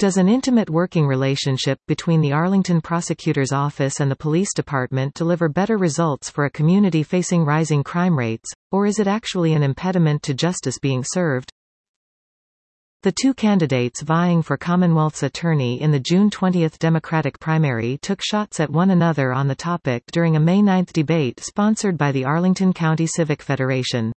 Does an intimate working relationship between the Arlington Prosecutor's Office and the Police Department deliver better results for a community facing rising crime rates, or is it actually an impediment to justice being served? The two candidates vying for Commonwealth's attorney in the June 20 Democratic primary took shots at one another on the topic during a May 9 debate sponsored by the Arlington County Civic Federation.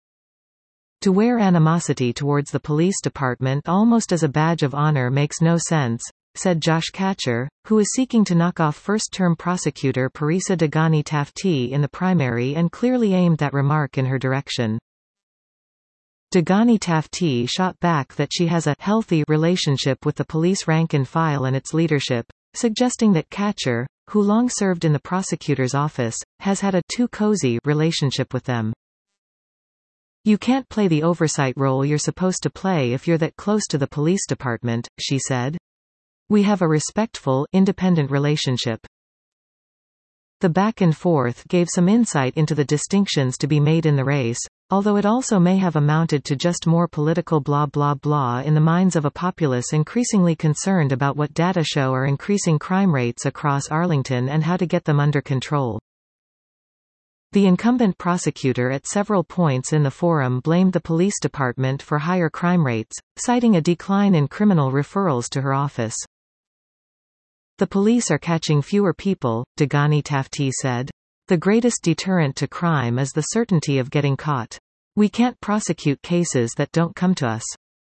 To wear animosity towards the police department almost as a badge of honor makes no sense, said Josh Katcher, who is seeking to knock off first-term prosecutor Parisa Degani Taftee in the primary and clearly aimed that remark in her direction. Degani Taftee shot back that she has a healthy relationship with the police rank and file and its leadership, suggesting that Katcher, who long served in the prosecutor's office, has had a too cozy relationship with them. You can't play the oversight role you're supposed to play if you're that close to the police department, she said. We have a respectful, independent relationship. The back and forth gave some insight into the distinctions to be made in the race, although it also may have amounted to just more political blah blah blah in the minds of a populace increasingly concerned about what data show are increasing crime rates across Arlington and how to get them under control. The incumbent prosecutor at several points in the forum blamed the police department for higher crime rates, citing a decline in criminal referrals to her office. The police are catching fewer people, Degani Taftee said. The greatest deterrent to crime is the certainty of getting caught. We can't prosecute cases that don't come to us.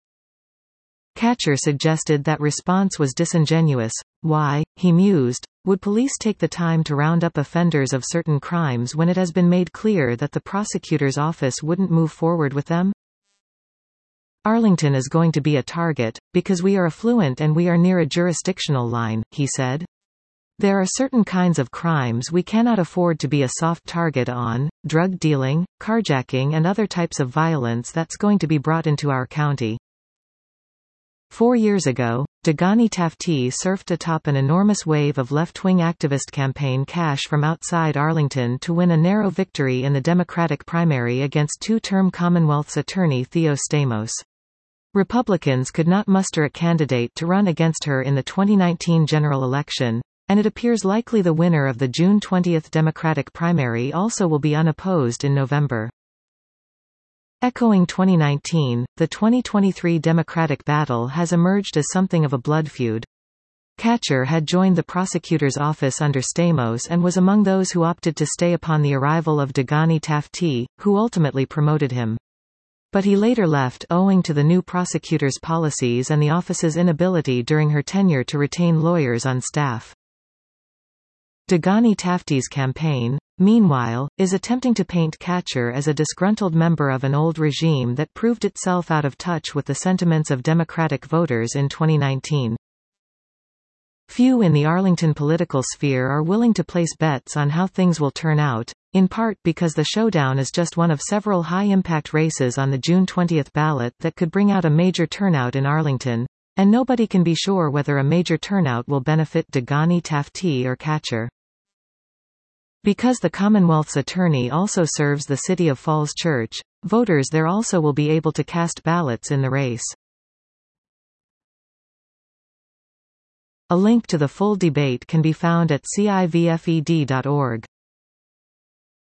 Katcher suggested that response was disingenuous. Why, he mused, would police take the time to round up offenders of certain crimes when it has been made clear that the prosecutor's office wouldn't move forward with them? Arlington is going to be a target, because we are affluent and we are near a jurisdictional line, he said. There are certain kinds of crimes we cannot afford to be a soft target on, drug dealing, carjacking and other types of violence that's going to be brought into our county. 4 years ago, Degani Taftee surfed atop an enormous wave of left-wing activist campaign cash from outside Arlington to win a narrow victory in the Democratic primary against two-term Commonwealth's attorney Theo Stamos. Republicans could not muster a candidate to run against her in the 2019 general election, and it appears likely the winner of the June 20 Democratic primary also will be unopposed in November. Echoing 2019, the 2023 Democratic battle has emerged as something of a blood feud. Katcher had joined the prosecutor's office under Stamos and was among those who opted to stay upon the arrival of Degani Taftee, who ultimately promoted him. But he later left owing to the new prosecutor's policies and the office's inability during her tenure to retain lawyers on staff. Degani Taftee's campaign, meanwhile, is attempting to paint Katcher as a disgruntled member of an old regime that proved itself out of touch with the sentiments of Democratic voters in 2019. Few in the Arlington political sphere are willing to place bets on how things will turn out, in part because the showdown is just one of several high-impact races on the June 20 ballot that could bring out a major turnout in Arlington, and nobody can be sure whether a major turnout will benefit Degani Taftee or Katcher. Because the Commonwealth's attorney also serves the City of Falls Church, voters there also will be able to cast ballots in the race. A link to the full debate can be found at civfed.org.